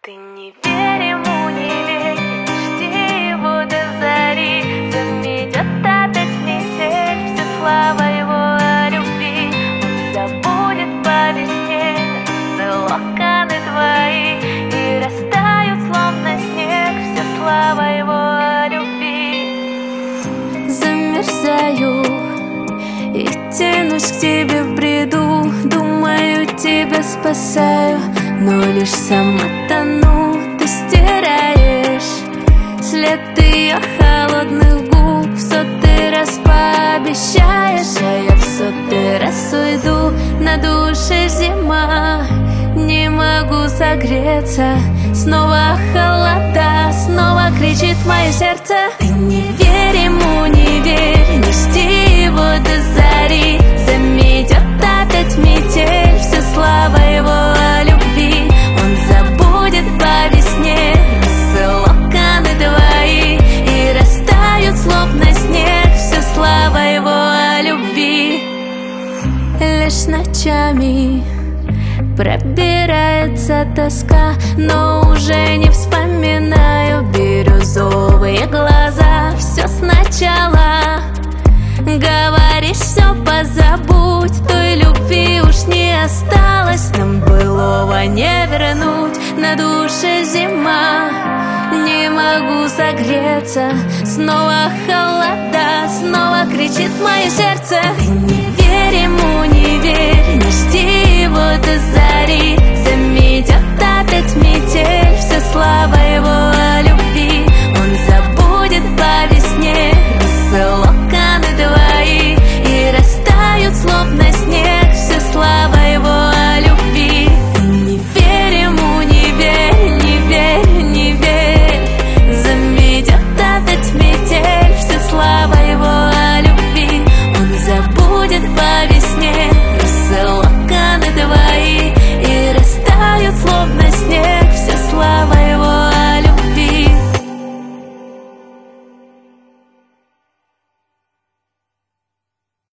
Ты не верь ему, не верь, не жди его до зари. Заметет опять метель, вся слава его о любви. Он забудет по весне локоны твои, и растают, словно снег, вся слава его о любви. Замерзаю и тянусь к тебе в бреду, думаю, тебя спасаю, но лишь сама тону. Ты стираешь след ее холодных губ, в сотый раз пообещаешь, а я в сотый раз уйду. На душе зима, не могу согреться, снова холода, снова кричит мое сердце. Ты не верь ему, не верь, не жди его до зари. Заметет опять метель, вся слава его о любви. Он забудет по весне локоны твои, и растают, словно снег, вся слава его о любви. Лишь ночами пробирается тоска, но уже не вспоминаю бирюзовые глаза. Все сначала говоришь, все позабудь, той любви уж не осталось, нам былого не вернуть. На душе зима, не могу согреться, снова холода, снова кричит мое сердце. Ты не верь ему, не верь, не жди его до зари.